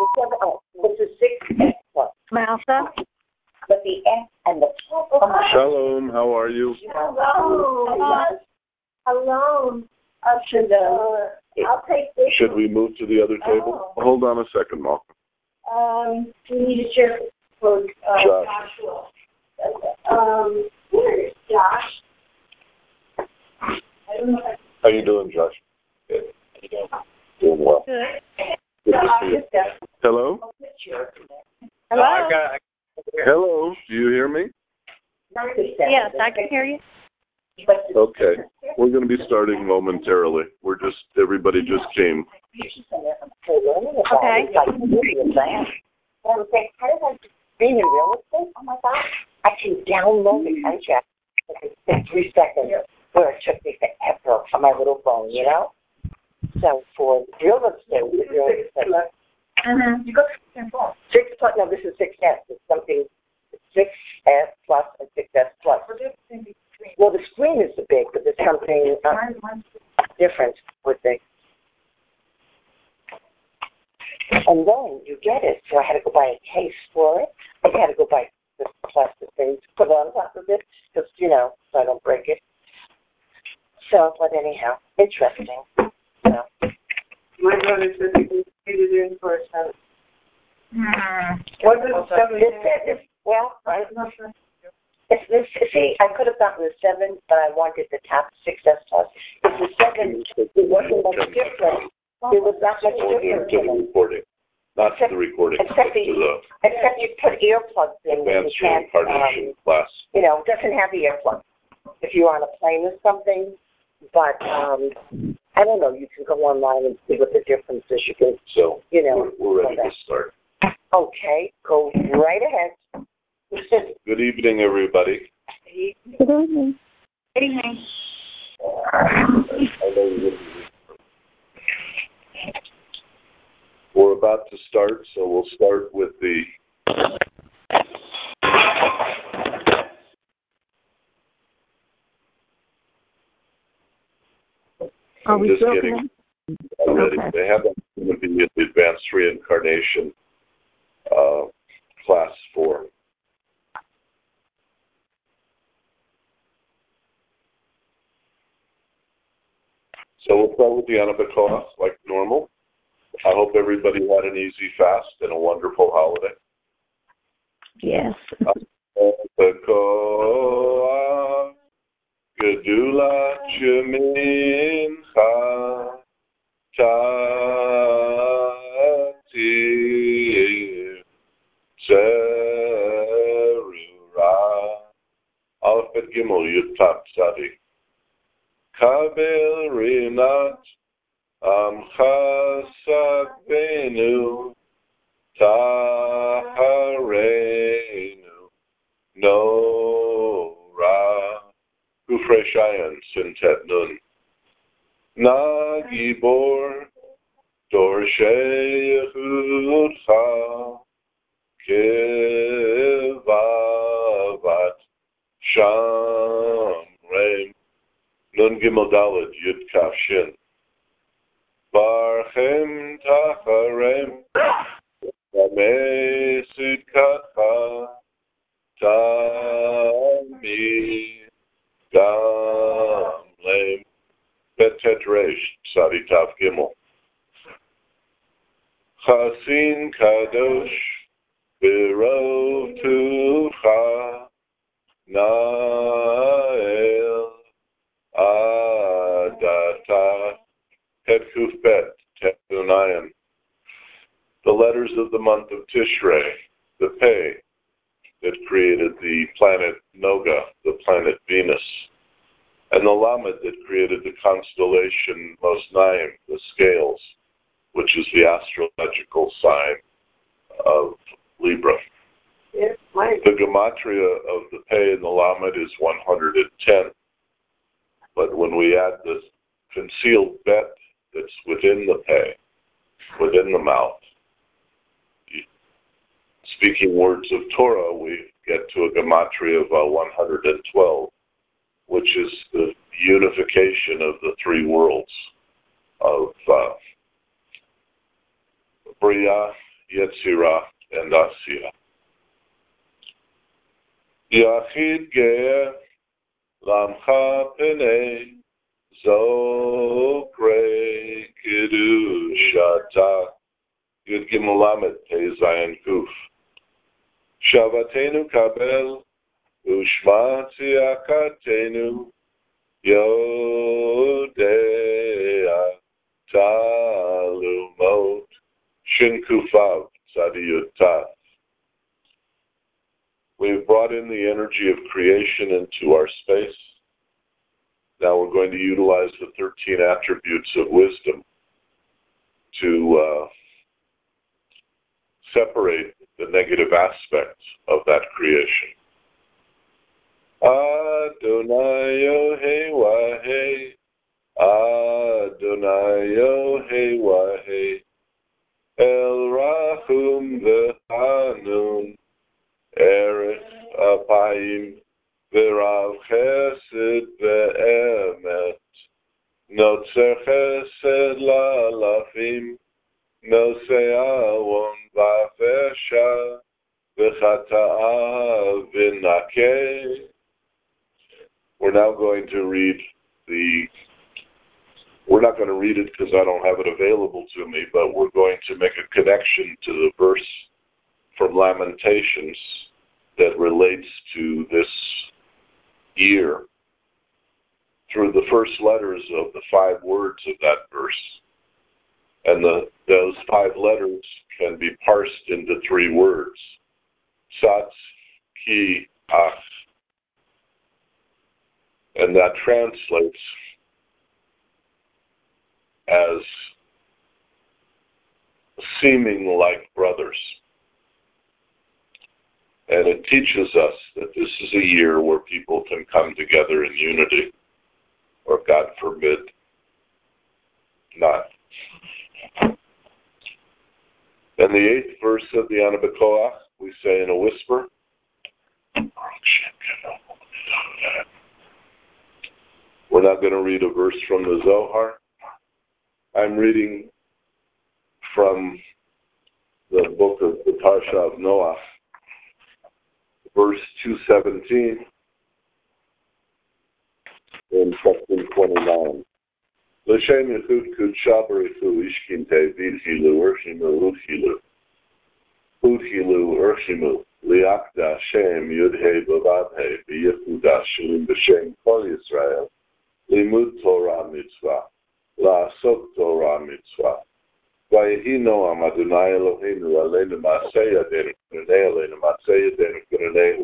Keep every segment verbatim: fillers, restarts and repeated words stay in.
the seven, oh, it's a six S plus. Malsa? But the S and the plus. Shalom, how are you? Hello. Hello. Uh, should, uh, I'll take this. Should we move to the other table? Oh. Hold on a second, Malcolm. Um, we need a chair for uh, Josh. Joshua. Um, where is Josh? I don't know if I How you doing, Josh? Good. Doing well. Good. Good to see you. Hello? Hello? Hello, do you hear me? Yes, I can hear you. Okay, we're going to be starting momentarily. We're just, everybody just came. Okay. How did I being in real estate? Oh my God. I can download the contract in three seconds where it took me forever on my little phone, you know? So for real estate, real estate. Mm-hmm. You go six plus, no, this is six S. It's something six S plus and six S plus. Well, the screen is the big, but there's something uh, different with it. And then you get it. So I had to go buy a case for it. I had to go buy this plastic thing to put on top of it, just, you know, so I don't break it. So, but anyhow, interesting. So. My brother said he can get it in for a seven. Mm. What is a seven? This, this, well, I, it's this, see, I could have gotten the seven, but I wanted the top six S plus. It's the seven. It wasn't much different. It was not much different. To the recording, not to the recording, except, to the except you put earplugs in when you advanced can't, reincarnation um, class. you know, it doesn't have the earplugs. If you're on a plane or something, but um, I don't know, you can go online and see what the difference is. You can, So, you know, we're, we're ready okay. to start. Okay, go right ahead. Good evening, everybody. Good evening. Good evening. I know you We're about to start, so we'll start with the Are I'm we just still kidding. Already. Okay. They have going to be in the advanced reincarnation uh, class four. So we'll start with the Anabakoa, like normal. I hope everybody had an easy fast and a wonderful holiday. Yes. Anabakoa, Gedula Shemincha, Tatir, Zerura, Aleph Bet Gimel Yud Tav Tzadi. Kabel Rinat Amcha Sakbenu Taharenu Nora Kufrei Shayan Sintet Nun Nagibor Dorshei Yehudcha Kivavat Shamreim Nun Gimel Daled Yud Kaf Shin Barchem Tacharem Yamesid Katcha Tami Gamlem Bet Tetresh Sadi Tav Gimel Chasin Kadosh Birov Tucha Nael Adata Het Kuf Bet Tetunayan. The letters of the month of Tishrei, the Pei, that created the planet Noga, the planet Venus, and the Lamed that created the constellation Mosnaim, the scales, which is the astrological sign of Libra. Yes, my The gematria of the Pei and the Lamed is one hundred ten. But when we add this concealed bet that's within the Pei, within the mouth, speaking words of Torah, we get to a gematria of uh, one hundred twelve, which is the unification of the three worlds of uh, Bria, Yetzirah, and Asiyah. Yachid Ge'er Lamcha Penei Zokre Kiddushata Yud Gimel Lamed Pei Zayin Kuf Shavatenu Kabel Ushma Tziakatenu Yodea Talumot Shin Kufav Tzadiyut Tav. We've brought in the energy of creation into our space. Now we're going to utilize the thirteen attributes of wisdom to uh, separate the negative aspects of that creation. Adonai Yohei Wahei, Adonai Yohei Wahei, El Rachum V'Hanun, Erech Apayim, V'Rav Chesed V'Emet, Notzer Chesed La'alafim, Nosei Awon V'Afesha, V'Chata'a V'Nakeh. We're now going to read the, we're not going to read it because I don't have it available to me, but we're going to make a connection to the verse from Lamentations that relates to this year through the first letters of the five words of that verse. And the, those five letters can be parsed into three words. Satz, Ki, Ach. And that translates as seeming like brothers. And it teaches us that this is a year where people can come together in unity, or God forbid, not. And the eighth verse of the Ana B'Koach, we say in a whisper, we're not going to read a verse from the Zohar. I'm reading from the book of the Parsha of Noah, verse two seventeen, in section twenty-nine. L'shem yichud kudsha b'richu ishkinte v'idchilu urchimu udchilu udchilu urchimu liakda shem yudhei b'vadhei v'yichuda shulim b'shem kol Yisrael limud Torah mitzvah la'asok Torah mitzvah v'yehi Noam Adonai Eloheinu aleinu ma'aseh yadenu k'nei aleinu ma'aseh yadenu k'neihu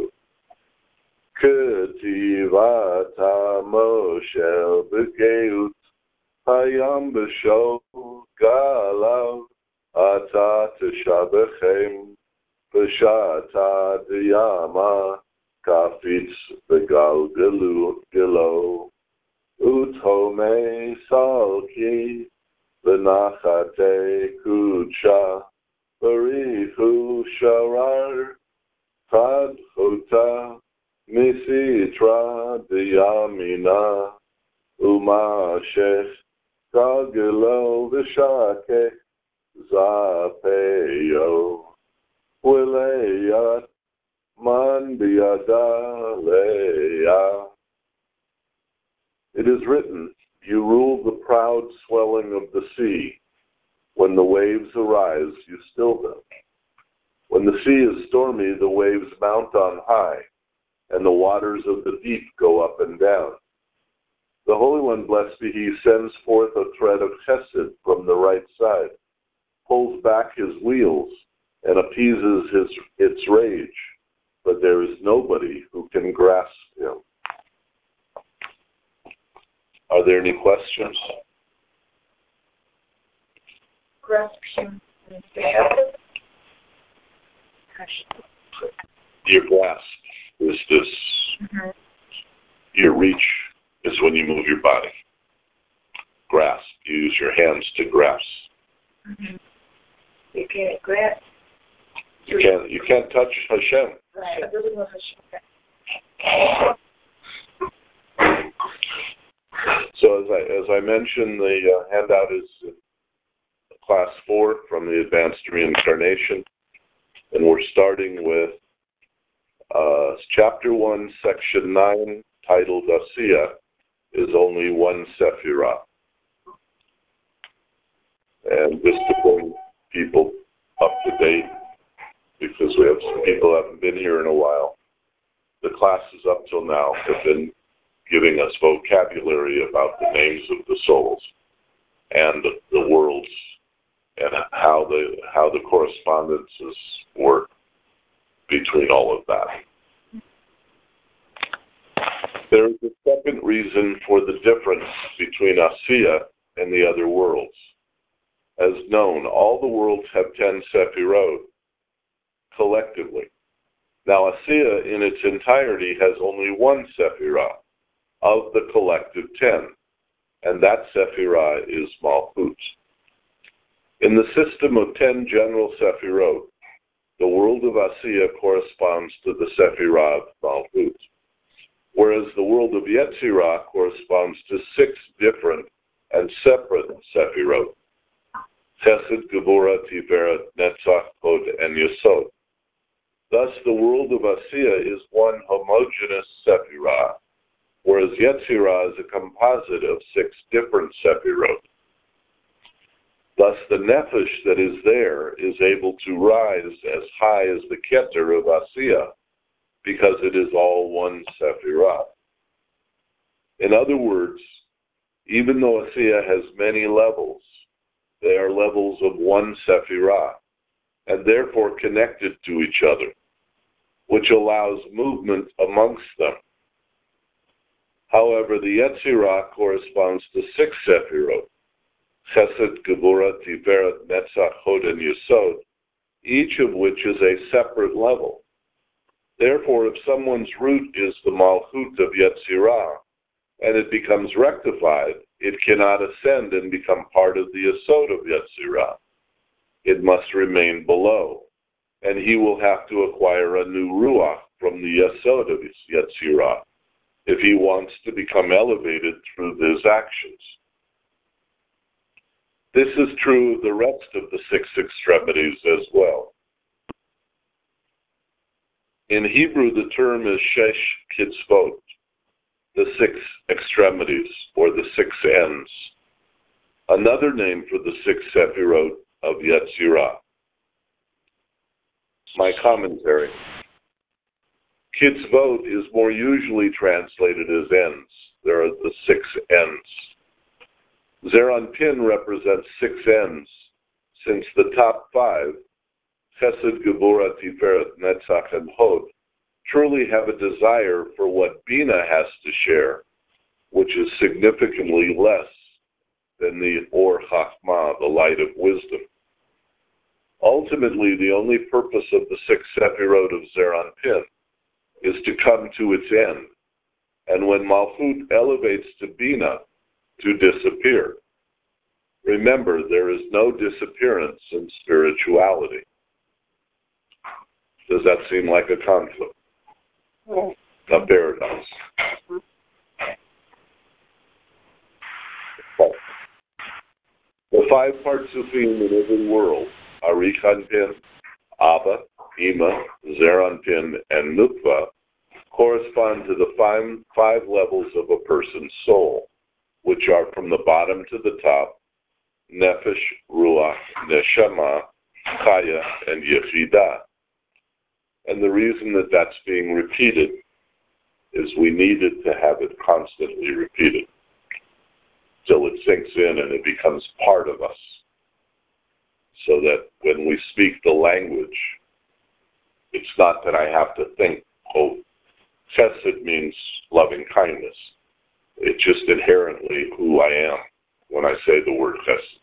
k'tivat ha'moshel b'geut hayam b'shol galav ata teshabechem b'shata diyama kafitz b'gal gilo utome salki v'nachate kudsha b'richu sharar tadchota misitra diyamina umashech kagelo v'shake zapeyo wileyat man biyada leya. It is written, you rule the proud swelling of the sea. When the waves arise, you still them. When the sea is stormy, the waves mount on high, and the waters of the deep go up and down. The Holy One, blessed be He, sends forth a thread of chesed from the right side, pulls back His wheels, and appeases his, its rage, but there is nobody who can grasp Him. Are there any questions? Grasp Him. Your grasp is this. Mm-hmm. Your reach is when you move your body. Grasp. You use your hands to grasp. Mm-hmm. You can't grasp. You can't. You can't touch Hashem. Right. So as I as I mentioned, the uh, handout is class four from the Advanced Reincarnation, and we're starting with uh, chapter one, section nine, titled Asiya, is only one Sephirah. And just to bring people up to date, because we have some people who haven't been here in a while, the classes up till now have been giving us vocabulary about the names of the souls and the worlds and how the how the correspondences work between all of that. There is a second reason for the difference between Asiya and the other worlds. As known, all the worlds have ten Sephirot collectively. Now, Asiya in its entirety has only one Sephirah of the collective ten, and that Sephirah is Malchut. In the system of ten general Sephirot, the world of Asiya corresponds to the Sephirah of Malchut, whereas the world of Yetzirah corresponds to six different and separate Sephirot: Chesed, Gevurah, Tiferet, Netzach, Hod, and Yesod. Thus, the world of Asiya is one homogeneous Sephirah, whereas Yetzirah is a composite of six different Sephirot. Thus, the Nefesh that is there is able to rise as high as the Keter of Asiya, because it is all one Sephirah. In other words, even though Asiya has many levels, they are levels of one Sephirah, and therefore connected to each other, which allows movement amongst them. However, the Yetzirah corresponds to six Sephirot: Chesed, Gevurah, Tiferet, Netzach, Hod, and Yesod, each of which is a separate level. Therefore, if someone's root is the Malchut of Yetzirah, and it becomes rectified, it cannot ascend and become part of the Yesod of Yetzirah. It must remain below, and he will have to acquire a new Ruach from the Yesod of Yetzirah if he wants to become elevated through his actions. This is true of the rest of the six extremities as well. In Hebrew, the term is Shesh Kitzvot, the six extremities, or the six ends, another name for the six Sephirot of Yetzirah. My commentary. Kitzvot is more usually translated as ends. There are the six ends. Zeranpin represents six ends, since the top five, Chesed, Gevurah, Tiferet, Netzach, and Hod, truly have a desire for what Bina has to share, which is significantly less than the Or Chachmah, the light of wisdom. Ultimately, the only purpose of the six Sephirot of Zeranpin is to come to its end, and when Malchut elevates to Bina, to disappear. Remember, there is no disappearance in spirituality. Does that seem like a conflict? Yes. A paradox. The five parts of being in every world, Arichanpin, Abba, Ima, Zeranpin, and Nukva, correspond to the five, five levels of a person's soul, which are from the bottom to the top: Nefesh, Ruach, Neshama, Chaya, and Yechidah. And the reason that that's being repeated is we needed to have it constantly repeated till it sinks in and it becomes part of us, so that when we speak the language, it's not that I have to think, oh, Chesed means loving kindness. It's just inherently who I am when I say the word Chesed.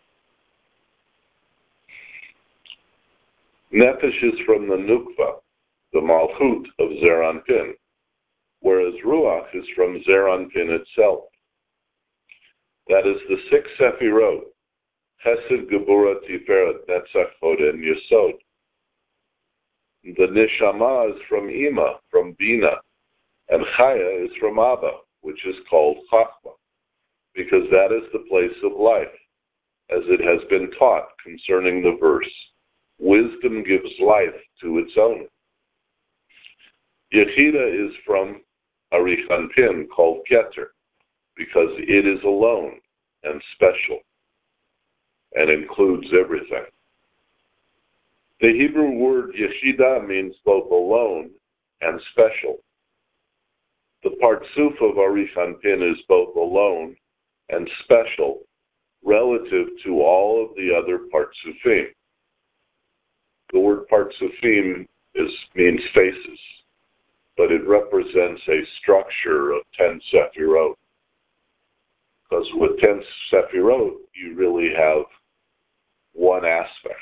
Nefesh is from the Nukva, the Malchut of Zeranpin, whereas Ruach is from Zeranpin itself. That is the six Sephirot: Chesed, Gevurah, Tiferet, Netzach, Hod, and Yesod. The Neshama is from Ima, from Bina, and Chaya is from Abba, which is called Chachma, because that is the place of life. as it has been taught concerning the verse, wisdom gives life to its owner. Yechida is from Arich Anpin, called Keter, because it is alone and special and includes everything. The Hebrew word Yechida means both alone and special. The Partsuf of Arich Anpin is both alone and special relative to all of the other Partsufim. The word Partsufim is, means faces, but it represents a structure of ten Sefirot. Because with ten Sefirot, you really have one aspect.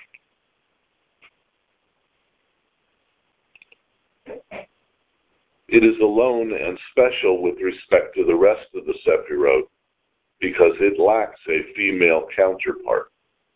It is alone and special with respect to the rest of the Sefirot because it lacks a female counterpart.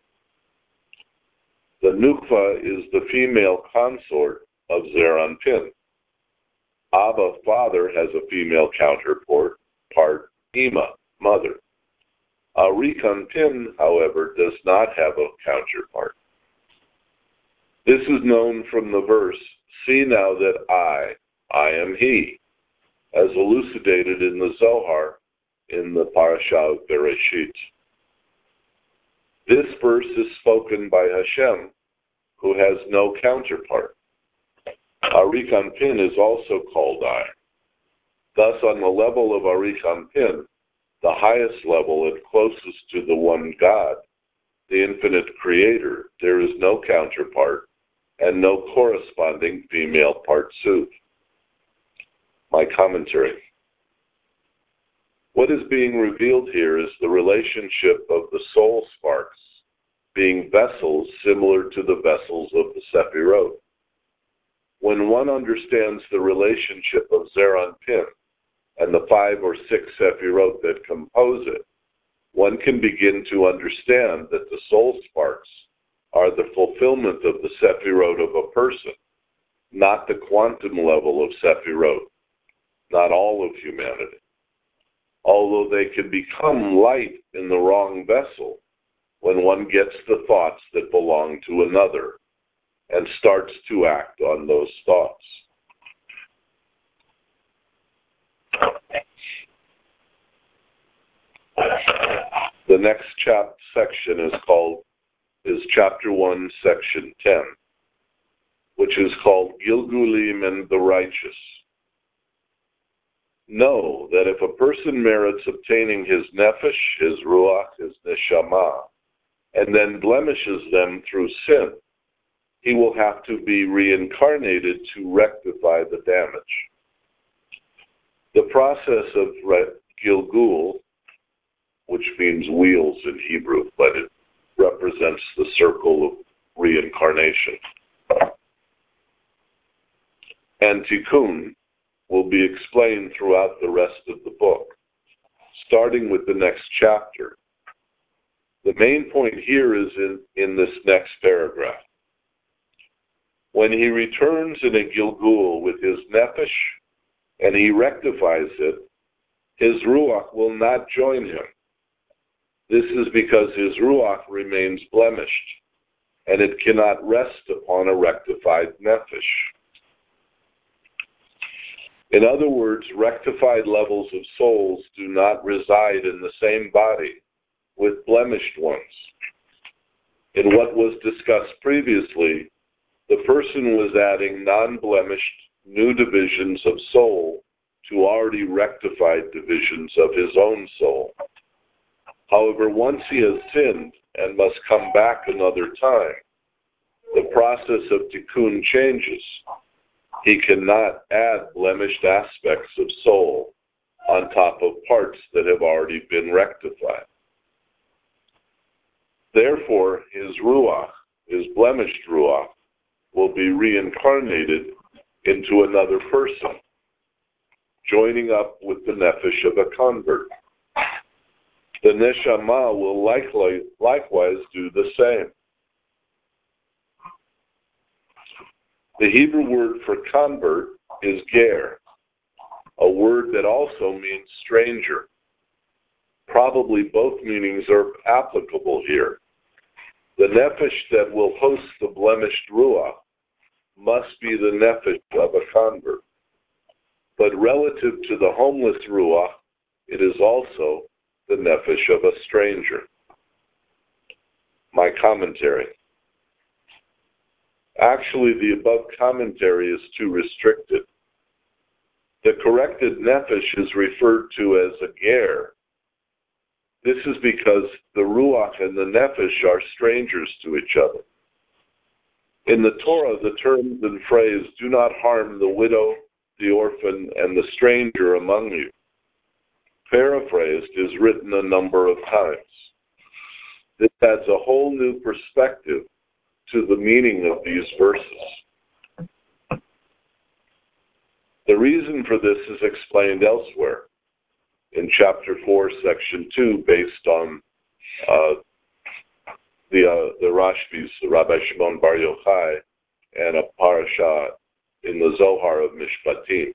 The Nukva is the female consort of Zeir Anpin. Abba, father, has a female counterpart, part Ima, mother. Arich Anpin, however, does not have a counterpart. This is known from the verse, see now that I, I am he, as elucidated in the Zohar in the Parashah of Bereshit. This verse is spoken by Hashem, who has no counterpart. Arich Anpin is also called I. Thus, on the level of Arich Anpin, the highest level and closest to the one God, the infinite creator, there is no counterpart and no corresponding female Partsuf. My commentary. What is being revealed here is the relationship of the soul sparks being vessels similar to the vessels of the Sefirot. When one understands the relationship of Zeir Anpin and the five or six Sefirot that compose it, one can begin to understand that the soul sparks are the fulfillment of the Sefirot of a person, not the quantum level of Sefirot, not all of humanity. Although they can become light in the wrong vessel when one gets the thoughts that belong to another and starts to act on those thoughts. The next chap section is called is chapter one, section ten, which is called Gilgulim and the Righteous. Know that if a person merits obtaining his nefesh, his ruach, his neshama, and then blemishes them through sin, he will have to be reincarnated to rectify the damage. The process of Gilgul, which means wheels in Hebrew, but it represents the circle of reincarnation, and Tikkun will be explained throughout the rest of the book, starting with the next chapter. The main point here is in, in this next paragraph. When he returns in a Gilgul with his nefesh and he rectifies it, his ruach will not join him. This is because his ruach remains blemished and it cannot rest upon a rectified nefesh. In other words, rectified levels of souls do not reside in the same body with blemished ones. In what was discussed previously, the person was adding non-blemished new divisions of soul to already rectified divisions of his own soul. However, once he has sinned and must come back another time, the process of tikkun changes. He cannot add blemished aspects of soul on top of parts that have already been rectified. Therefore, his ruach, his blemished ruach, will be reincarnated into another person, joining up with the nefesh of a convert. The neshama will likely, likewise do the same. The Hebrew word for convert is ger, a word that also means stranger. probably both meanings are applicable here. The nefesh that will host the blemished ruach must be the nefesh of a convert. But relative to the homeless ruach, it is also the nefesh of a stranger. My commentary. Actually, the above commentary is too restricted. The corrected nefesh is referred to as a ger. This is because the ruach and the nefesh are strangers to each other. In the Torah, the terms and phrase, do not harm the widow, the orphan, and the stranger among you, paraphrased, is written a number of times. This adds a whole new perspective to the meaning of these verses. The reason for this is explained elsewhere in chapter four, section two, based on uh, the uh, the Rashbis, the Rabbi Shimon Bar Yochai, and a parasha in the Zohar of Mishpatim.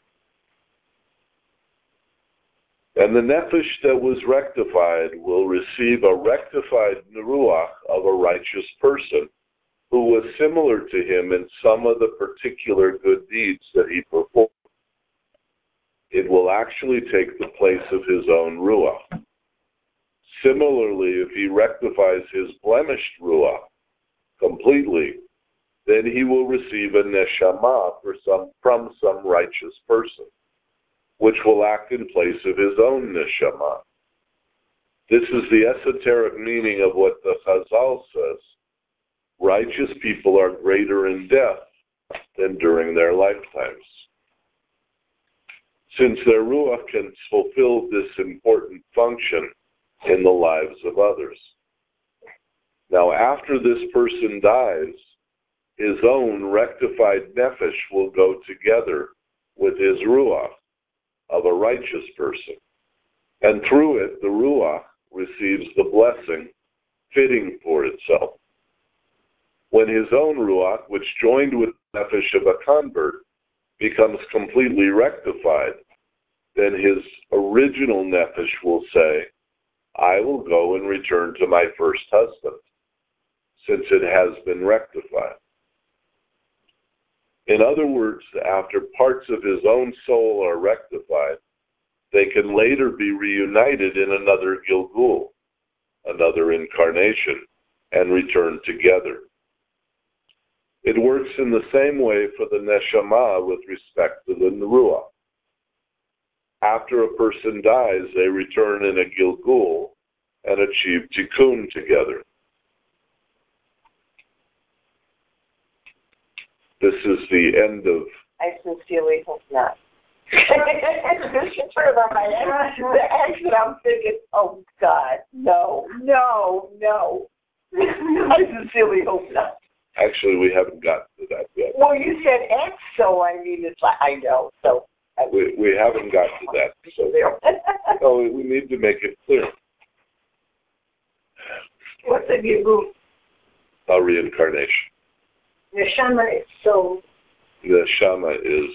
And the nefesh that was rectified will receive a rectified ruach of a righteous person who was similar to him in some of the particular good deeds that he performed. It will actually take the place of his own ruach. Similarly, if he rectifies his blemished ruach completely, then he will receive a neshama for some, from some righteous person, which will act in place of his own neshama. This is the esoteric meaning of what the Chazal says. Righteous people are greater in death than during their lifetimes, since their ruach can fulfill this important function in the lives of others. Now, after this person dies, his own rectified nefesh will go together with his ruach of a righteous person, and through it, the ruach receives the blessing fitting for itself. When his own ruach, which joined with the nefesh of a convert, becomes completely rectified, then his original nefesh will say, I will go and return to my first husband, since it has been rectified. In other words, after parts of his own soul are rectified, they can later be reunited in another Gilgul, another incarnation, and return together. It works in the same way for the neshama with respect to the ruach. After a person dies, they return in a Gilgul and achieve tikkun together. This is the end of... I sincerely hope not. Turn on my head. The exit, I'm thinking, oh God, no, no, no. I sincerely hope not. Actually, we haven't gotten to that yet. Well, you said X, so I mean, it's like, I know, so. I, we we haven't gotten to that. So, so we need to make it clear. What's a Gilgul? A reincarnation. Neshama is soul. The Shama is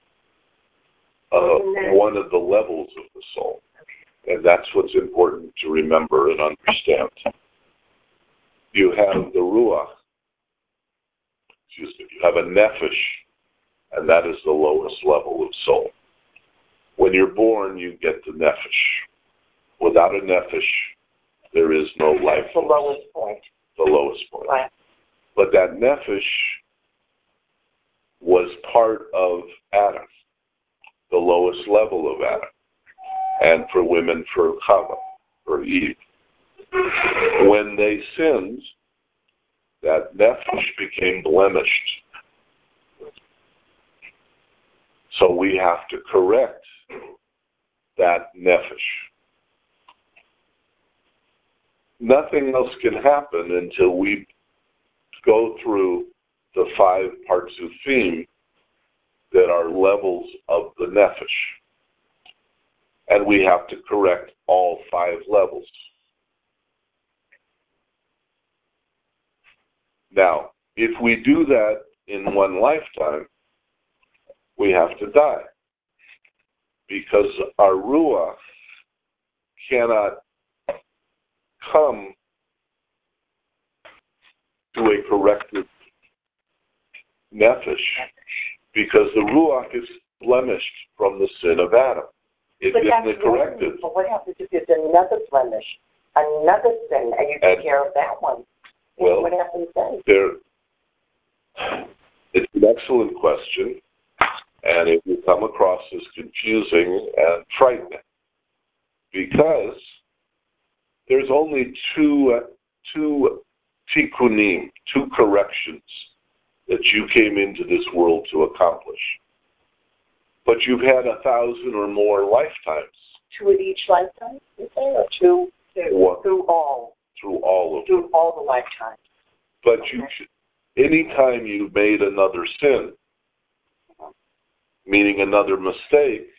uh, one of the levels of the soul. And that's what's important to remember and understand. You have the Ruach, excuse me, you have a Nefesh, and that is the lowest level of soul. When you're born, you get the Nefesh. Without a Nefesh, there is no life. The lowest point. The lowest point. Right. But that Nefesh was part of Adam, the lowest level of Adam, and for women, for Chava, for Eve. When they sinned, that Nefesh became blemished. So we have to correct that Nefesh. Nothing else can happen until we go through the five parts of theme that are levels of the Nefesh. And we have to correct all five levels. Now, if we do that in one lifetime, we have to die. Because our Ruach cannot come to a corrected nefesh because the ruach is blemished from the sin of Adam. It but didn't that's correct one. it. But what happens if there's another blemish, another sin, and you take And, care of that one? Well, what happens then? There, it's an excellent question, and it will come across as confusing and frightening because there's only two, uh, two tikkunim, two corrections that you came into this world to accomplish. But you've had a thousand or more lifetimes. Two at each lifetime, you say, or two What? through all? Through all of them. Through all the lifetimes. But you, anytime you made another sin, meaning another mistake,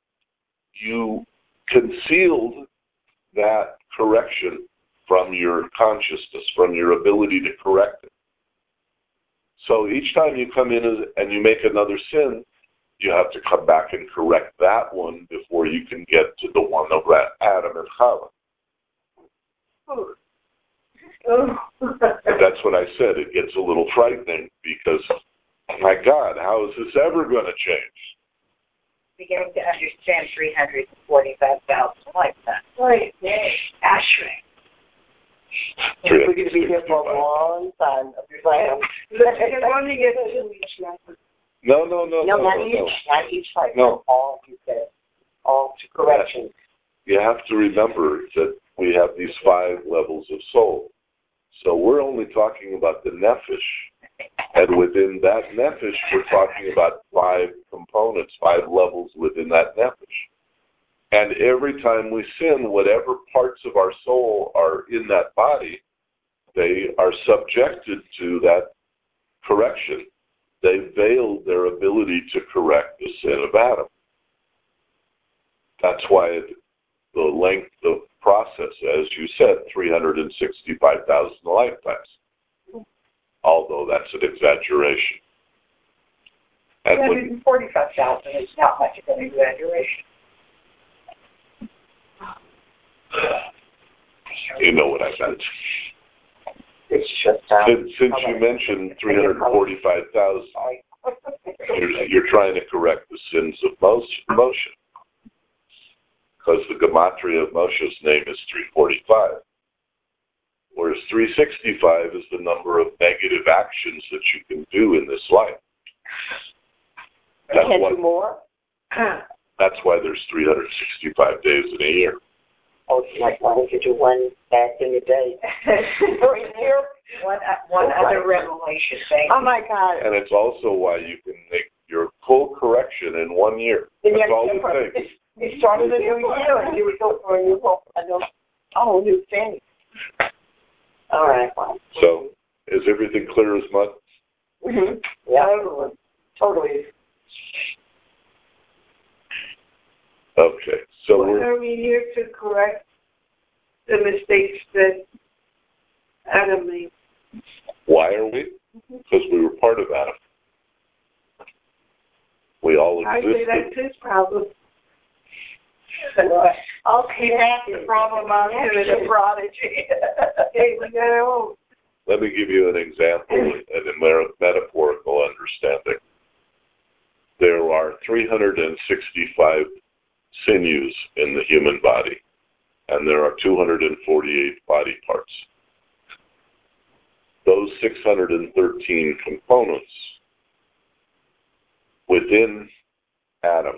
you concealed that correction from your consciousness, from your ability to correct it. So each time you come in and you make another sin, you have to come back and correct that one before you can get to the one of Adam and Chava. Oh. Oh. That's what I said. It gets a little frightening because, my God, how is this ever going to change? Beginning to understand three hundred forty-five thousand lifetimes. Right. Ashray. We're going to be here for a long time. They only get two each life. No, no, no, No, no, not no, each, no. not each lifetime. No. All, you said. All to corrections. You have to remember that we have these five levels of soul. So we're only talking about the nefesh. And within that nefesh, we're talking about five components, five levels within that nefesh. And every time we sin, whatever parts of our soul are in that body, they are subjected to that correction. They veiled their ability to correct the sin of Adam. That's why it, the length of process, as you said, three hundred sixty-five thousand lifetimes. Although that's an exaggeration. And three when, hundred forty-five thousand is not much of an exaggeration. you know what I meant. It's just, um, Since, since you mentioned three hundred forty-five thousand, you're, you're trying to correct the sins of Moshe. Because the gematria of Moshe's name is three forty-five. Whereas three sixty-five is the number of negative actions that you can do in this life. That's can't why, do more? that's why there's three hundred sixty-five days in a year. Oh, it's like, why don't you do one fast in a day? For a year? One, one Oh, other right. revelation. Thank Oh, you. my God. And it's also why you can make your full correction in one year. Then you That's have all to it different- takes. You started a new year, and you would go for a new hope, a new, oh, a new thing. All right, fine. So, is everything clear as mud? Mm-hmm. Yeah, totally. Totally. Okay. So Why we're, are we here to correct the mistakes that Adam made? why are we? Because we were part of Adam. We all I say existed. that's his problem. Okay, that's the problem on him as a prodigy. Hey, we got our own. Let me give you an example and a mer- metaphorical understanding. There are three hundred sixty-five sinews in the human body, and there are two hundred forty-eight body parts. Those six hundred thirteen components within Adam,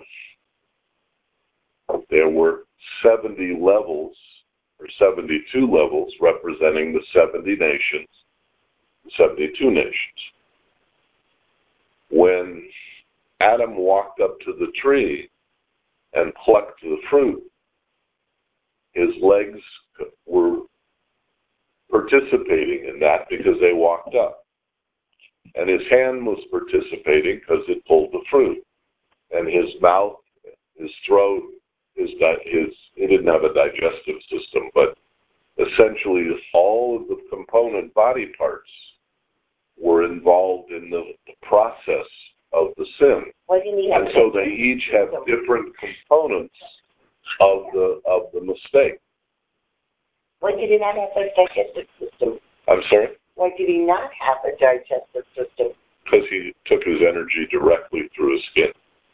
there were seventy levels, or seventy-two levels, representing the seventy nations, seventy-two nations. When Adam walked up to the tree and plucked the fruit, his legs were participating in that because they walked up. And his hand was participating because it pulled the fruit. And his mouth, his throat, his, his he didn't have a digestive system, but essentially all of the component body parts were involved in the, the process of the sin. Why didn't he have And so they each have different components of the of the mistake. Why did he not have a digestive system? I'm sorry? Why did he not have a digestive system? Because he took his energy directly through his skin.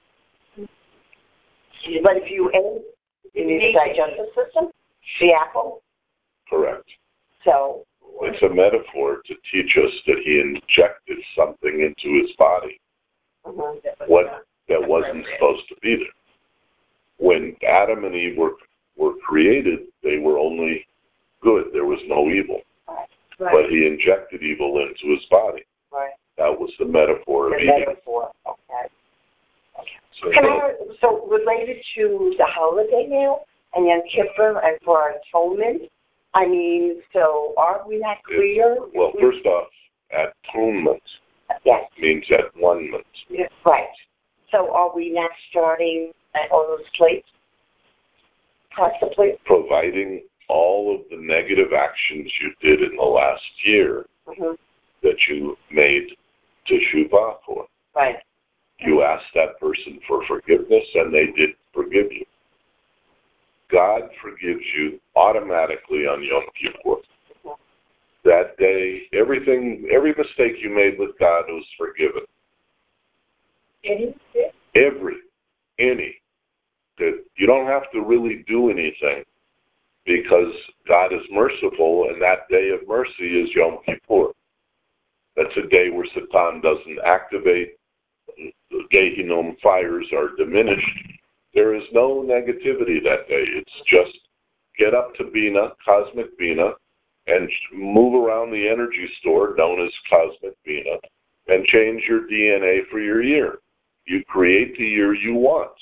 But if you ate, you need a digestive system? The apple? Correct. So... It's a metaphor to teach us that he injected something into his body mm-hmm. what that wasn't supposed to be there. When Adam and Eve were were created, they were only good. There was no evil. Right. But he injected evil into his body. Right. That was the metaphor of the eating. Metaphor. Okay. Okay. So, Can I, so related to the holiday now and Yom Kippur and for our atonement, I mean, so are we not clear? It, well, first off, atonement yes. means at one-ment. Yes. Right. So are we not starting at all those plates? Possibly. Providing all of the negative actions you did in the last year mm-hmm. that you made teshuvah for. Right. You asked that person for forgiveness, and they did forgive you. God forgives you automatically on Yom Kippur. Mm-hmm. That day, everything, every mistake you made with God was forgiven. Any? Every, any. That you don't have to really do anything because God is merciful, and that day of mercy is Yom Kippur. That's a day where Satan doesn't activate. The Gehinnom fires are diminished. There is no negativity that day. It's just get up to Bina, cosmic Bina, and move around the energy store known as cosmic Bina and change your D N A for your year. You create the year you want.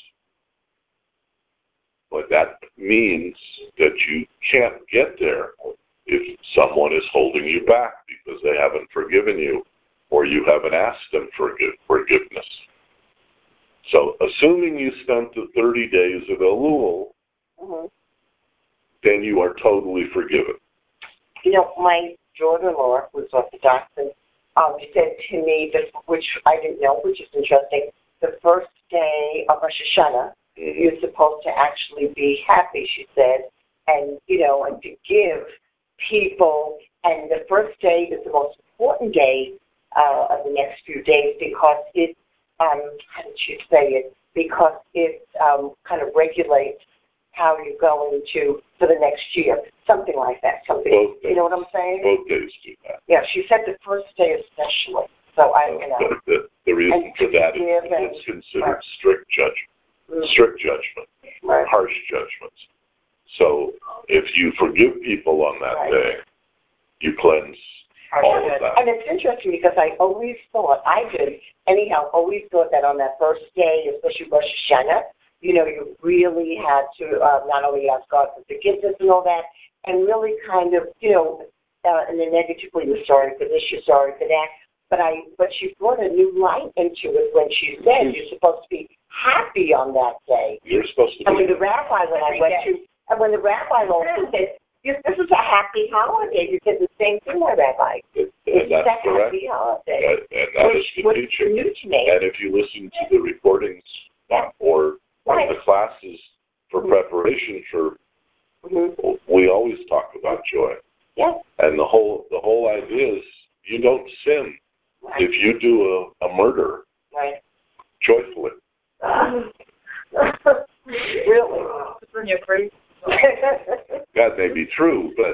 But that means that you can't get there if someone is holding you back because they haven't forgiven you or you haven't asked them for forgiveness. So, assuming you spent the thirty days of Elul, mm-hmm. then you are totally forgiven. You know, my daughter-in-law, who's Orthodox, um, said to me, that, which I didn't know, which is interesting, the first day of Rosh Hashanah, mm-hmm. you're supposed to actually be happy, she said, and, you know, and to give people, and the first day is the most important day uh, of the next few days because it Um, how did she say it? Because it um, kind of regulates how you're going to for the next year, something like that. Something, Both days. You know what I'm saying? Both days do that. Yeah, she said the first day especially. So I, you know, the, the, the reason for that is and, it's considered right. strict judgment, mm-hmm. strict judgment, right. harsh judgments. So if you forgive people on that right. day, you cleanse. All of that. And it's interesting because I always thought, I did, anyhow, always thought that on that first day, especially Rosh Hashanah, you know, you really had to uh, not only ask God for forgiveness and all that, and really kind of, you know, uh, in the negatively, you're sorry for this, you're sorry for that. But I, but she brought a new light into it when she said you're supposed to be happy on that day. You're supposed to be. And when the rabbi, when I went to, and when the rabbi also said, this is a happy holiday. You said the same thing, my rabbi. And it's that's a correct. happy holiday. And, and that which, is the which teaching. new to me. And if you listen to the recordings yeah. or, or right. the classes for mm-hmm. preparation for, mm-hmm. we always talk about joy. Yeah. And the whole the whole idea is you don't sin right. if you do a, a murder right. joyfully. Really? When you're crazy. That may be true, but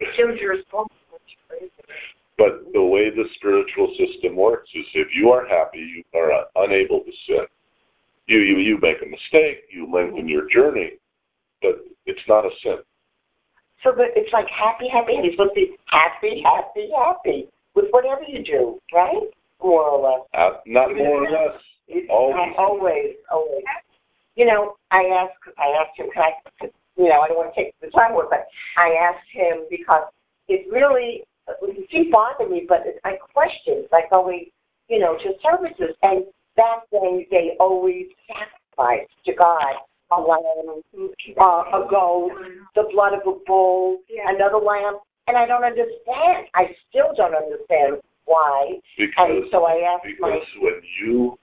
but the way the spiritual system works is if you are happy, you are uh, unable to sin. You, you you make a mistake, you lengthen your journey, but it's not a sin. So but it's like happy, happy. You're supposed to be happy, happy, happy with whatever you do, right? More or less. Uh, not more or less. Always. Always, always. You know, I asked, I asked him, can I, you know, I don't want to take the time with it, but I asked him because it really, it didn't bother me, but I questioned, like going, you know, to services. And back then, they always sacrificed to God a lamb, uh, a goat, the blood of a bull, yeah. another lamb. And I don't understand. I still don't understand why. Because, and so I asked because my, when you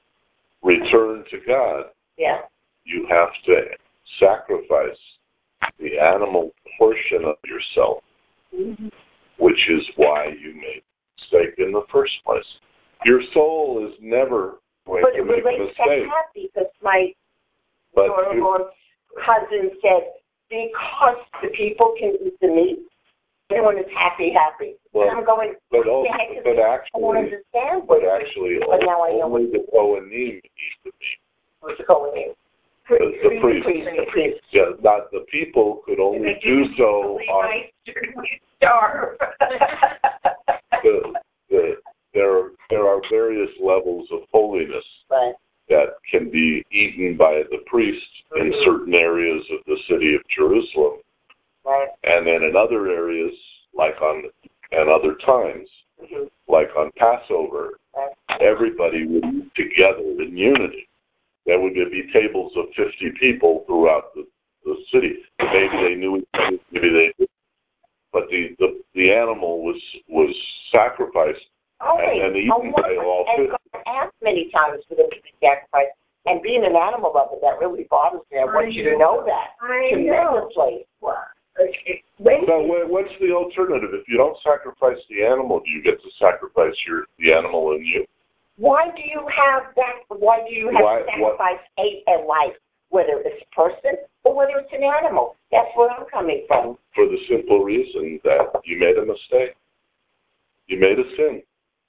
return to God, yeah. you have to sacrifice the animal portion of yourself, mm-hmm. which is why you made a mistake in the first place. Your soul is never going but to make a mistake. But it relates to happy because my but daughter you, or cousin said, because the people can eat the meat, everyone is happy, happy. Well, and I'm going, but, oh, but actually, I don't understand but actually, but now I know only the Kohanim eat the meat. What's the Kohanim? The, the priest. The priest. Yeah, not the people could only do so on. Starve. the, the, there, there are various levels of holiness right. that can be eaten by the priest mm-hmm. in certain areas of the city of Jerusalem. Right. And then in other areas, like on, and other times, mm-hmm. like on Passover, right. everybody would eat together in unity. There would be tables of fifty people throughout the, the city. Maybe they knew each other, maybe they didn't. But the, the, the animal was was sacrificed oh, and, and eaten by all fifty. And God asked many times for them to be sacrificed. And being an animal lover, that really bothers me. I want I you know. to know that. I know. Tremendously. Okay. So what's the alternative? If you don't sacrifice the animal, do you get to sacrifice your the animal in you? Why do you have that? Why do you have why, to sacrifice a, a life, whether it's a person or whether it's an animal? That's where I'm coming from. For the simple reason that you made a mistake. You made a sin.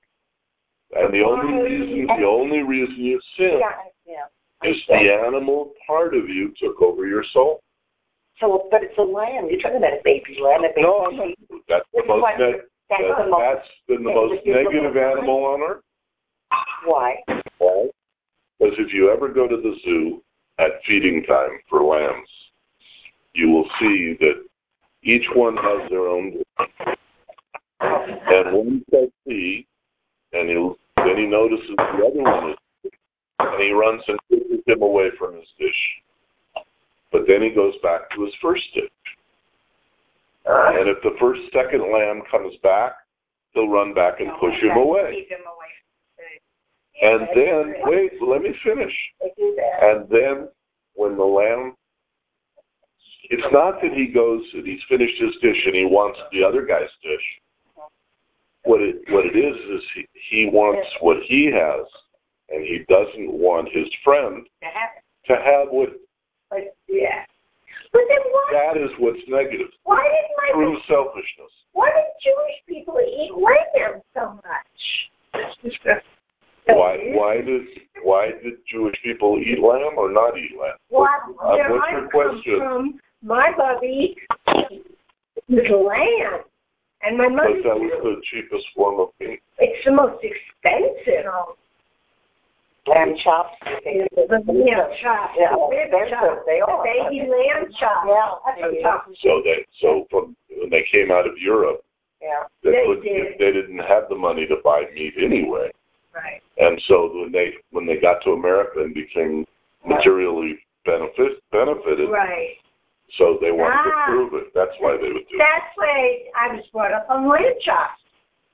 And the only reason the only reason you sinned yeah, yeah, is the animal part of you took over your soul. So, but it's a lamb. You're talking about a baby lamb. A baby no, I'm not. That's the most. Ne- that's, that, the most, that's been the most negative animal on earth. Why? Why? Because if you ever go to the zoo at feeding time for lambs, you will see that each one has their own dish. And when he says feed, and he, then he notices the other one is, and he runs and pushes him away from his dish. But then he goes back to his first dish. Uh, and if the first second lamb comes back, he'll run back and push him away. Keep him away. And then, wait, let me finish. And then when the lamb, it's not that he goes and he's finished his dish and he wants the other guy's dish. What it what it is is he, he wants what he has, and he doesn't want his friend to have what. But, yeah. But then why? That is what's negative. Why did my True selfishness. Why did Jewish people eat lamb so much? Why why did why did Jewish people eat lamb or not eat lamb? Well, uh, what's your question? From my bubby was lamb, and my mother. Because that was the cheapest form of meat. It's the most expensive. Lamb chops. Yeah, lamb chops. Yeah, lamb chops. They are. The baby lamb chops. Yeah, that's what I'm talking So they so from when they came out of Europe, yeah, they, they could, did. they didn't have the money to buy meat anyway. Right. And so when they when they got to America and became materially benefit benefited, right. So they wanted ah, to prove it. That's why they would do it. That's why I was brought up on lamb chops.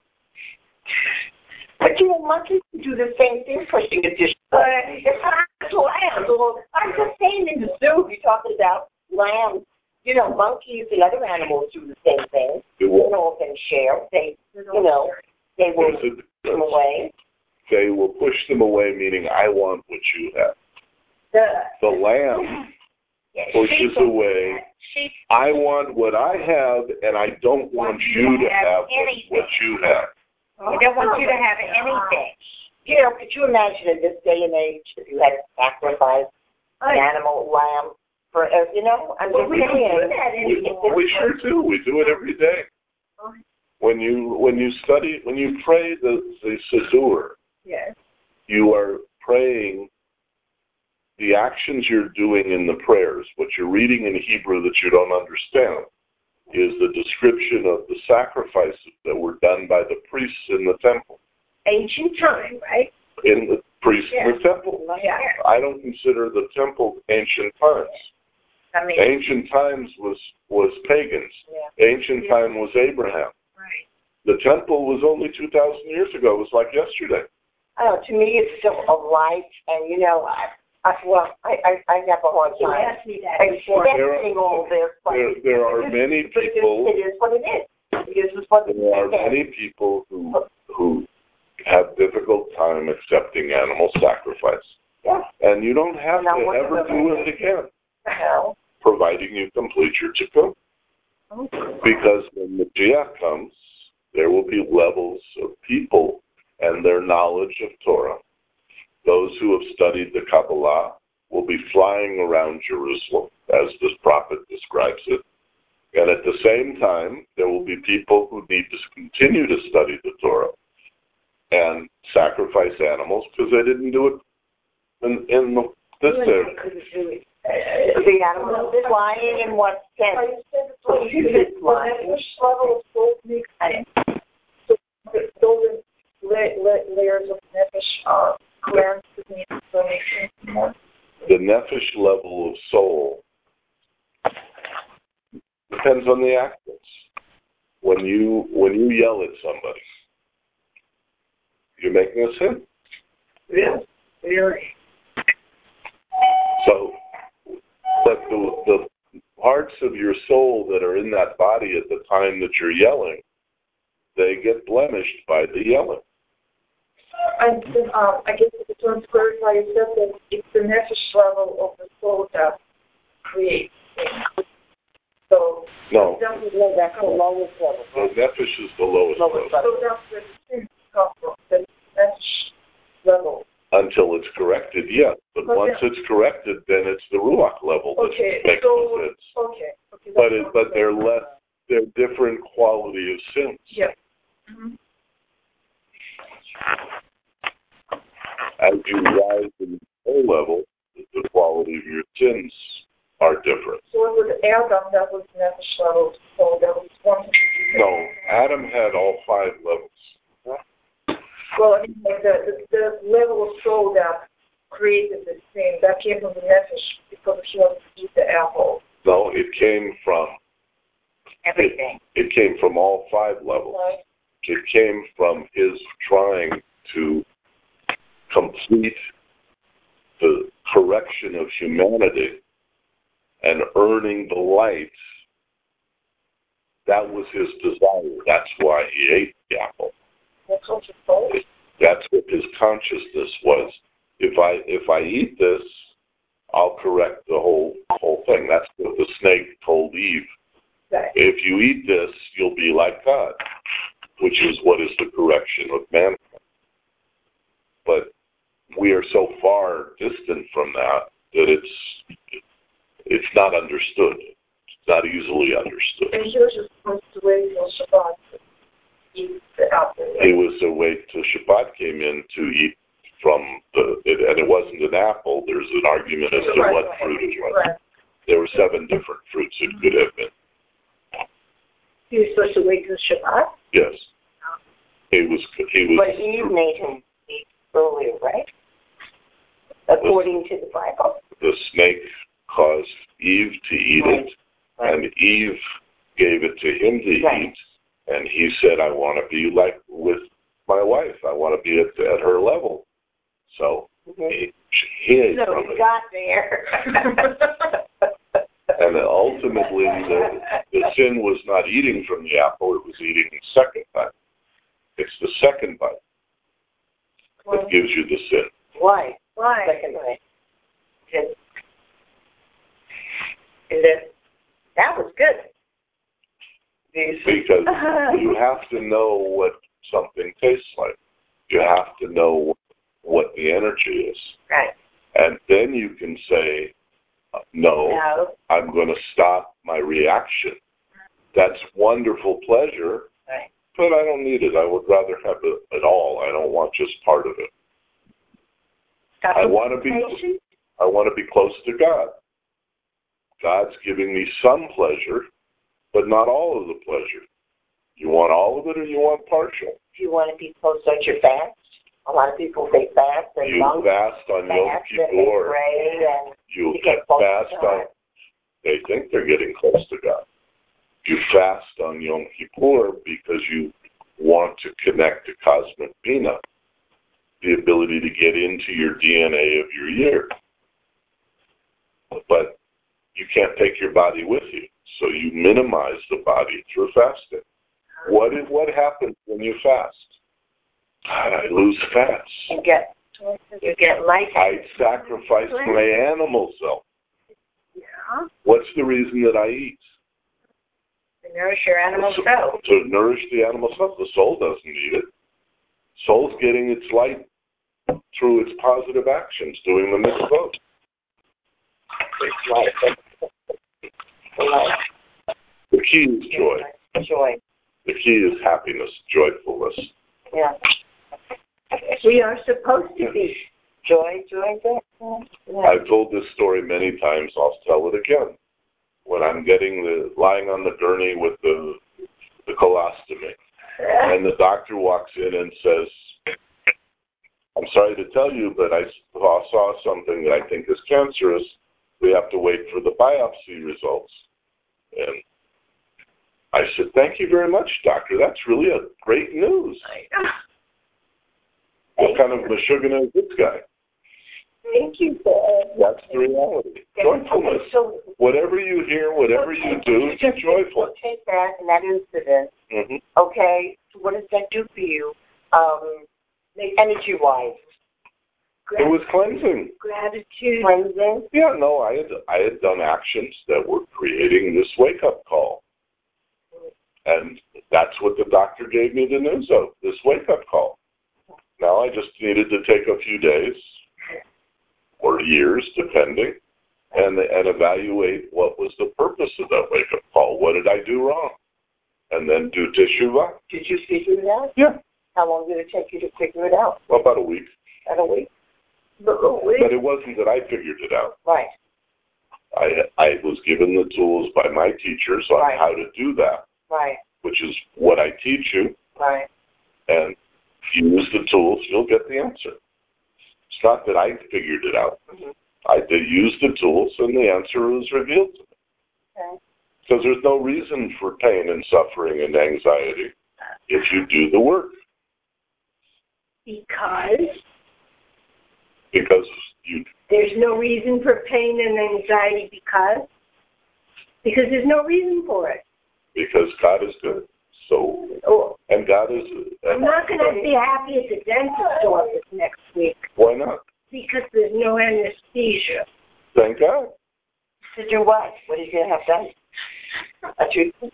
But you know, monkeys do the same thing, pushing a dish. But it's not lambs. Well, I'm just saying in the zoo, you're talking about lambs. You know, monkeys and other animals do the same thing. They all can share. They, you know, they will push them away. They will push them away, meaning I want what you have. The, the lamb yeah, pushes away. She, I want what I have, and I don't want you to have what, what you have. I don't want you to have anything. You know, could you imagine in this day and age if you had to sacrifice an animal, lamb, for, uh, you know, I'm just well, we saying. don't do that anymore. We sure do. We do it every day. When you when you study, when you pray the, the Siddur, yes. you are praying the actions you're doing in the prayers, what you're reading in Hebrew that you don't understand, is the description of the sacrifices that were done by the priests in the temple. Ancient time, right? In the priests yeah. in the temple. Yeah. I don't consider the temple ancient times. I mean, ancient times was, was pagans. Yeah. Ancient yeah. time was Abraham. Right. The temple was only two thousand years ago. It was like yesterday. Oh, to me, it's still a light, and you know, I, I, well, I, I, I have a hard You time asked me that before. accepting all this, but There, there are it is- many but it is- people. It is what it is. It is what it There are is. many people who who have difficult time accepting animal sacrifice, Yeah. and you don't have Now, to what ever about do that? it again, Now, providing you complete your tikkun. Because when the Mashiach comes, there will be levels of people and their knowledge of Torah. Those who have studied the Kabbalah will be flying around Jerusalem, as this prophet describes it. And at the same time, there will be people who need to continue to study the Torah and sacrifice animals because they didn't do it in, in the, this area. the animal is flying in what sense? It's flying. level of soul makes sense. So the- those la- la- layers of nefesh are cleansed with me, so it makes sense more. The nefesh level of soul depends on the actions. When you when you yell at somebody, you're making a sin. Yeah, really. So, but the the parts of your soul that are in that body at the time that you're yelling, they get blemished by the yelling. And um, I guess to clarify, you said that it's the nefesh level of the soul that creates things. So No, that's the No, that's the lowest level. the nefesh is the lowest Lowest level So that's where the sins come from, the nefesh level. until it's corrected. Yeah, but But once yeah. it's corrected, then it's the ruach level that Okay, makes so the sins. okay, okay. But that's it, but they're okay. less. They're different quality of sins. Yeah. Mm-hmm. As you rise in the soul level, the quality of your sins are different. So with Adam, that was nefesh level, so that was one. No, Adam had all five levels. Well, I mean, like the, the the level of soul that created this thing that came from the nefesh because he wanted to eat the apple. No, it came from Everything. it, it came from all five levels. Right. It came from his trying to complete the correction of humanity and earning the light. That was his desire. That's why he ate the apple. That's what you told. That's what his consciousness was. If I if I eat this, I'll correct the whole whole thing. That's what the snake told Eve. Right. If you eat this, you'll be like God, which is what is the correction of mankind. But we are so far distant from that that it's it's not understood. It's not easily understood. And he was just supposed to wait till Shabbat to eat the apple. He was to wait till Shabbat came in to eat from the, it, and it wasn't an apple. There's an argument as to Right, what right, fruit it was. Right. There were seven different fruits it could have been. He was supposed to wait till Shabbat? Yes. He was, he was. But Eve made him eat earlier, right? According to the Bible. The snake caused Eve to eat Right. it, and Eve gave it to him to Right. eat, and he said, I want to be like with my wife. I want to be at, at her level. So Mm-hmm. he, he ate So from he it. got there. And then ultimately, the, the sin was not eating from the apple, it was eating the second time. It's the second bite that gives you the sin. Why? Why? Second way. Just, is it, that was good. Because you have to know what something tastes like. You have to know what the energy is. Right. And then you can say, no, No. I'm going to stop my reaction. That's wonderful pleasure, Right. but I don't need it. I would rather have it at all. I don't want just part of it. I want to be I want to be close to God. God's giving me some pleasure, but not all of the pleasure. You want all of it or you want partial? If you want to be close to your fast, a lot of people say fast and You long fast on Yom fast and they Kippur. pray and You you get close fast to God. on, they think they're getting close to God. You fast on Yom Kippur because you want to connect to cosmic Bina, the ability to get into your D N A of your year. but you can't take your body with you. So you minimize the body through fasting. What is, what happens when you fast? God, I lose fat. You get, you get light. I sacrifice my animal self. Yeah. What's the reason that I eat? To nourish your animal to, self. To nourish the animal self. The soul doesn't need it. Soul's getting its light through its positive actions, doing the mitzvot. It's life. Life. The key is joy. Joy. The key is happiness, joyfulness. Yeah. We are supposed to be. Joy, joy, joy. Yeah. I've told this story many times. I'll tell it again. When I'm getting the lying on the gurney with the the colostomy, and the doctor walks in and says, "I'm sorry to tell you, but I saw, saw something that I think is cancerous. We have to wait for the biopsy results." And I said, "Thank you very much, doctor. That's really a great news." What kind of Meshuggah is this guy? Thank you, Paul. That's the reality. Joyfulness. Okay, so whatever you hear, whatever you do, just be joyful. take that and that incident. Mm-hmm. Okay, so what does that do for you, um, energy-wise? It was cleansing. Gratitude. Cleansing. Yeah, no, I had I had done actions that were creating this wake-up call. And that's what the doctor gave me the news of, this wake-up call. Now I just needed to take a few days or years, depending, and and evaluate what was the purpose of that wake-up call. What did I do wrong? And then do teshuvah. Did you figure it out? Yeah. How long did it take you to figure it out? Well, about a week. About a week? But But it wasn't that I figured it out. Right. I I was given the tools by my teachers on Right. how to do that, Right. which is what I teach you. Right. And if you use the tools, you'll get the answer. It's not that I figured it out. Mm-hmm. I did use the tools, and the answer was revealed to me. Okay. Because there's no reason for pain and suffering and anxiety if you do the work. because Because you there's no reason for pain and anxiety because because there's no reason for it. because God is good. So Oh, and God is. I'm not going to be happy at the dentist's office next week Why not? because there's no anesthesia. Thank God. To do what? What are you going to have done? A treatment?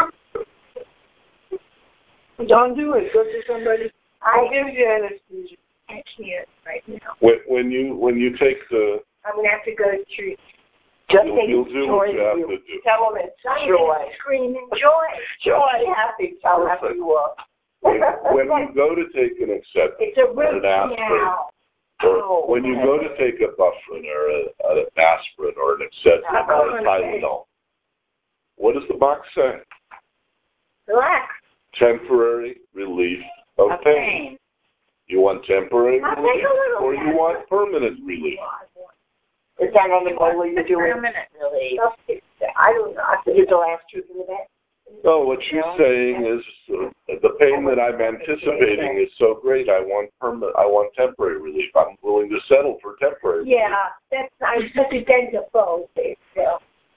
Don't do it. Go to somebody. I I'll give you anesthesia. I can't right now. When when you when you take the I'm going to have to go to treat. Just you'll, think you'll do what joy you have you. to do. Tell them it's I'm joy. going to scream in joy. Joy, happy. Tell them Perfect. you are. When, when you go to take an acceptance It's a or root an aspirin, now. or Oh, when you okay. go to take a Bufferin or a, an aspirin or an Excedrin or a Tylenol, what does the box say? Relax. Temporary relief of Of pain. pain. You want temporary I'll take relief a little or you bit. want permanent relief? Is that on the bowl you're doing? Permanent relief. I don't know. Is it the last truth in the day? No, what she's saying is uh, the pain that I'm anticipating is so great. I want permanent. I want temporary relief. I'm willing to settle for temporary. relief. Yeah, that's I'm such a dentaphobe. So.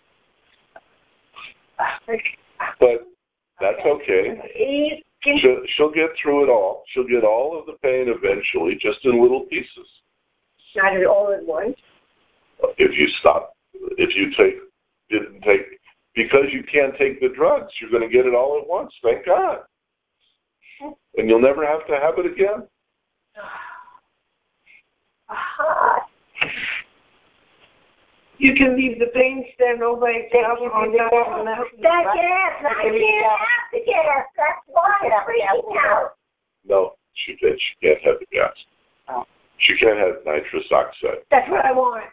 But that's okay. It can, She'll, she'll get through it all. She'll get all of the pain eventually, just in little pieces. not at all at once. If you stop, if you take, didn't take, because you can't take the drugs, you're going to get it all at once. Thank God. And you'll never have to have it again. Aha. You can leave the pain stand over itself on top of That gas, I can't have the gas. That's why I'm freaking out. No, she can't. She can't have the gas. Oh. She can't have nitrous oxide. That's what I want.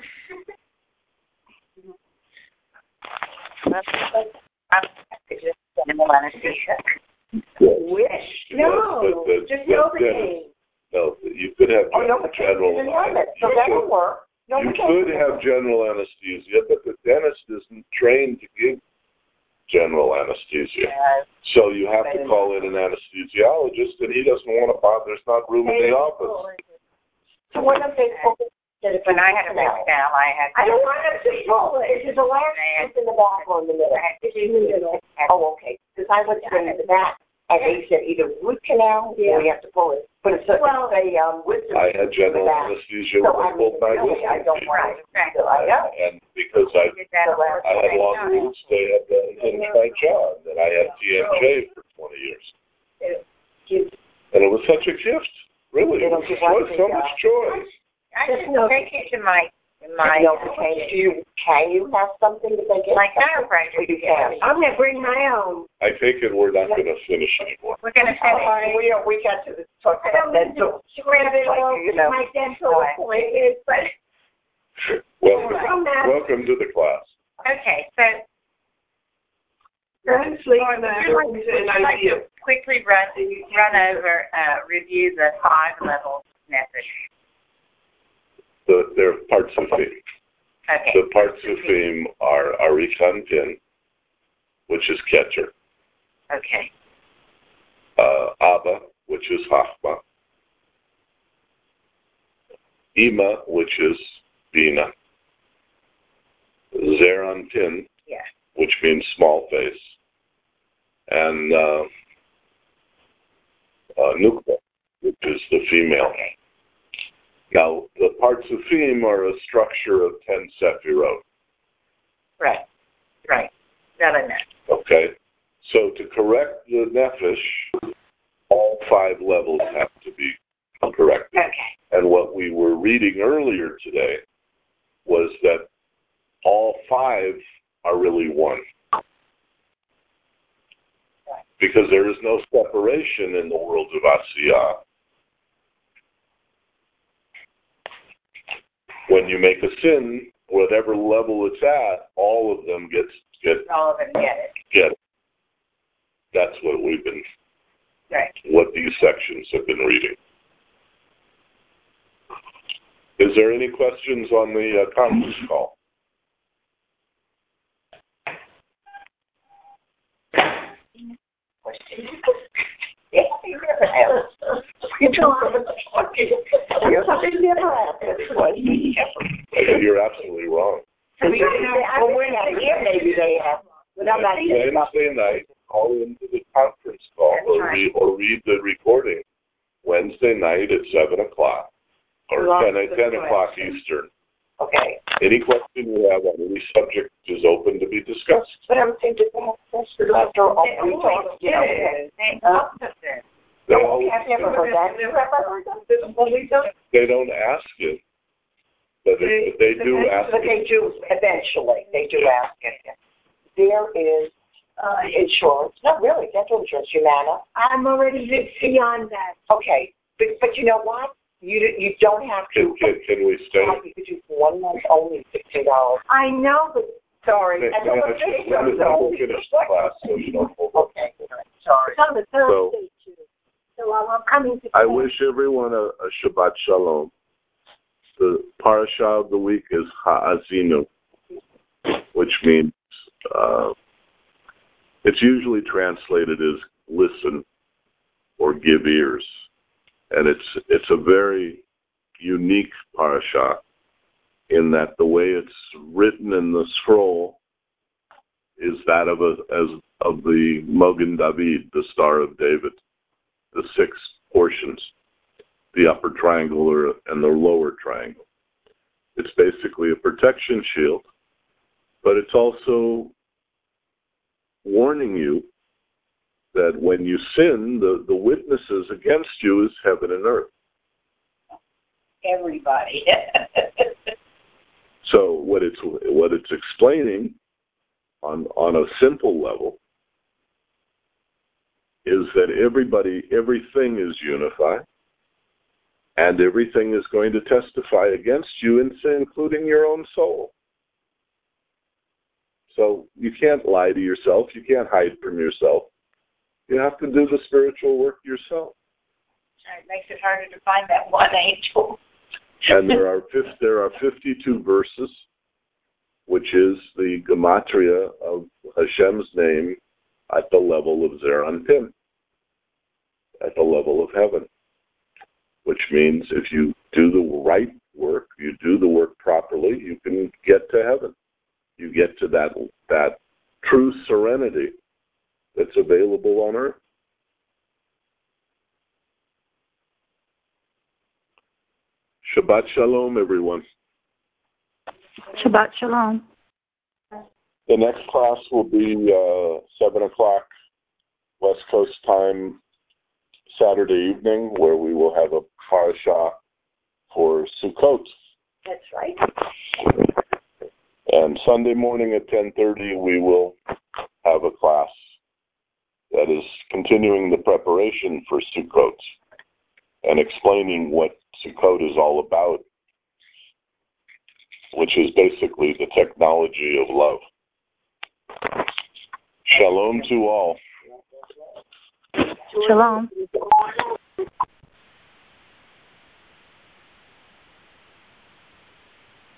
Just general anesthesia. Wish. No, but the- just but Novocaine. No, you could have Oh, no, general. but have it. So that will work. No, You could have general anesthesia, but the dentist isn't trained to give general anesthesia. Uh, So you have to call in an anesthesiologist, and he doesn't want to bother. There's not room in the office. So what if they That if When you I had a canal. root canal, I had. I don't want to see all it. Is it the last I had- tooth in the back or in the middle? I had It's in the middle. Oh, okay. Because I went to the back, and they said either root canal or you have to pull it. But it's a, Well- it's a um, wisdom. I had general back. anesthesia So when I I pulled my mean, really, I wisdom don't teeth. want Right. to. I know. And because I did that So over I had twenty long times. roots, they had uh, in my jaw, and I had T M J for twenty years. It gives And it was such a gift, really. They It don't was give joy, up the, so uh, much joy. I just take it to my, my. No, can you can you have something that they get? My chiropractor. You can. I'm gonna bring my own. I take it we're not going to finish anymore. We're gonna Oh, finish. we we got to the talk I about don't need dental. to grab it Like, all you know. my dental appointment, but Welcome, I'm not. welcome to the class. Okay, so Honestly, Or I'm would not you like, open would to an you like idea. to quickly run run over, uh, review the five levels method? The, they're parts of theme. Okay. The parts of theme are Arishan Pin, which is Ketcher, Okay. uh, Abba, which is Hachma, Ima, which is Bina, Zeran Pin, Yeah. which means small face, and uh, uh, Nukba, which is the female. Okay. Now, the parts of theme are a structure of ten Sephirot, Right. Right. That I know. okay? So to correct the Nefesh, all five levels have to be corrected. Okay. And what we were reading earlier today was that all five are really one. Because there is no separation in the world of Asiyah. When you make a sin, whatever level it's at, all of them gets get All of them get it. get it. That's what we've been, Right. what these sections have been reading. Is there any questions on the uh, conference call? Question. Yeah, you never know. You never have this one. You're absolutely wrong. Well, we're not here. Maybe they have. But I'm not here. Wednesday night, call into the conference call That's or, right. read, or read the recording Wednesday night at seven o'clock or ten, ten o'clock Eastern. Okay. Any question you have on any subject is open to be discussed. But I'm thinking they have special after all we talk, you know. They Uh, talk to them. They, Okay, always, I've never heard that. You ever heard that? Well, we don't. they don't ask it, but they, they do ask But it. they do eventually. They do ask it. There is uh, insurance. Not really dental insurance. Humana. I'm already beyond that. Okay, but but you know what? You you don't have Can, to. can, can we stay? You could do one month only, sixty dollars. I know, but Sorry, Can, I can don't I know just if finish, so. finish the class so you don't hold up? Okay, sorry. it's on the So- Thursday too. So I'm, I'm coming to. I wish everyone a, a Shabbat Shalom. The parasha of the week is Ha'azinu, which means uh, it's usually translated as listen or give ears, and it's it's a very unique parasha in that the way it's written in the scroll is that of a as of the Mogen David, the Star of David. The six portions, the upper triangle or, and the lower triangle. It's basically a protection shield, but it's also warning you that when you sin, the, the witnesses against you is heaven and earth. Everybody. So what it's what it's explaining on on a simple level is that everybody, everything is unified, and everything is going to testify against you, including your own soul. So you can't lie to yourself. You can't hide from yourself. You have to do the spiritual work yourself. It makes it harder to find that one angel. And there are there are fifty-two verses, which is the gematria of Hashem's name at the level of Zeran Pin, at the level of heaven, which means if you do the right work, you do the work properly, you can get to heaven. You get to that that true serenity that's available on earth. Shabbat Shalom, everyone. Shabbat Shalom. The next class will be uh, seven o'clock West Coast time Saturday evening, where we will have a parasha for Sukkot. That's right. And Sunday morning at ten thirty, we will have a class that is continuing the preparation for Sukkot and explaining what Sukkot is all about, which is basically the technology of love. Shalom to all. Shalom.